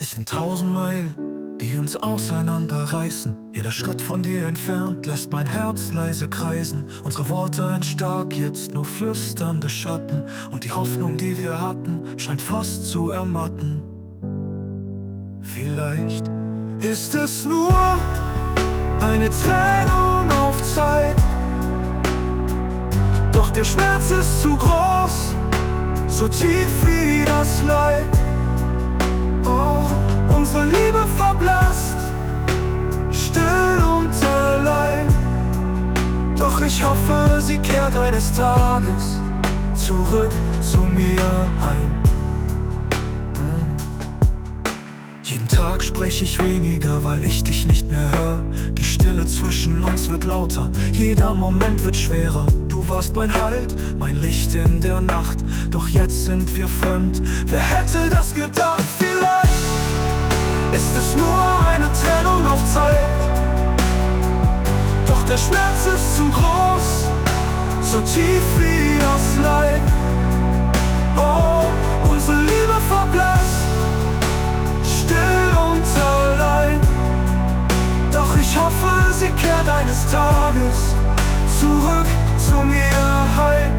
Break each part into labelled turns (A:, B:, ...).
A: Es sind 1000 Meilen, die uns auseinanderreißen. Jeder Schritt von dir entfernt lässt mein Herz leise kreisen. Unsere Worte ein stark, jetzt nur flüsternde Schatten. Und die Hoffnung, die wir hatten, scheint fast zu ermatten. Vielleicht ist es nur eine Trennung auf Zeit, doch der Schmerz ist zu groß, so tief wie das Leid. Oh, unsere Liebe verblasst, still und allein. Doch ich hoffe, sie kehrt eines Tages zurück zu mir heim. Jeden Tag spreche ich weniger, weil ich dich nicht mehr höre. Die Stille zwischen uns wird lauter, jeder Moment wird schwerer. Du warst mein Halt, mein Licht in der Nacht, doch jetzt sind wir fremd. Wer hätte das gedacht? Vielleicht ist es nur eine Trennung auf Zeit, doch der Schmerz ist zu groß, so tief wie das Leid. Oh, unsere Liebe verblasst, still und allein. Doch ich hoffe, sie kehrt eines Tages zurück zu mir heim.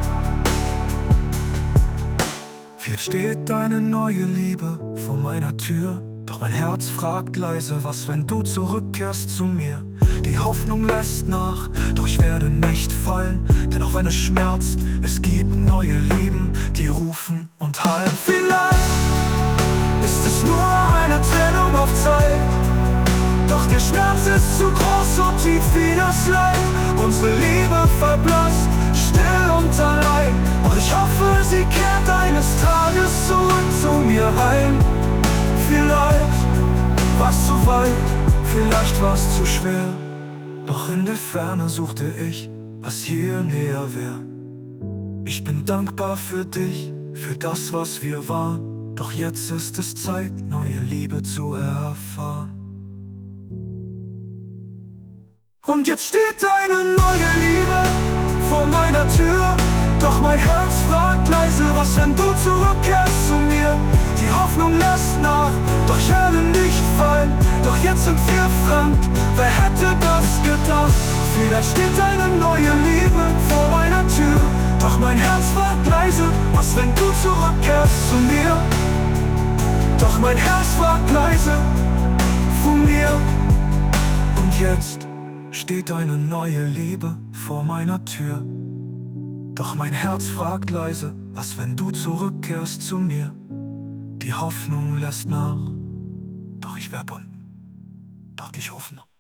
A: Vielleicht steht eine neue Liebe vor meiner Tür, doch mein Herz fragt leise, was, wenn du zurückkehrst zu mir? Die Hoffnung lässt nach, doch ich werde nicht fallen, denn auch wenn es schmerzt, es gibt neue Lieben, die rufen und hallen. Vielleicht ist es nur eine Trennung auf Zeit, doch der Schmerz ist zu groß, so tief wie das Leid. Unsere Liebe verblasst, still und allein. Und ich hoffe, sie kehrt eines Tages zurück zu mir heim. Vielleicht war's zu weit, vielleicht war's zu schwer, doch in der Ferne suchte ich, was hier näher wär. Ich bin dankbar für dich, für das, was wir waren, doch jetzt ist es Zeit, neue Liebe zu erfahren. Und jetzt steht eine neue Liebe vor meiner Tür, doch mein Herz fragt leise, was, wenn du zurückkehrst zu mir? Die Hoffnung lässt nach, doch ich werde nicht fallen, doch jetzt sind wir fremd. Wer hätte das gedacht? Vielleicht steht eine neue Liebe vor meiner Tür, doch mein Herz fragt leise, was, wenn du zurückkehrst zu mir? Doch mein Herz fragt leise von mir. Und jetzt steht eine neue Liebe vor meiner Tür, doch mein Herz fragt leise, was, wenn du zurückkehrst zu mir? Die Hoffnung lässt nach, doch ich werde bunt, doch ich hoffe noch.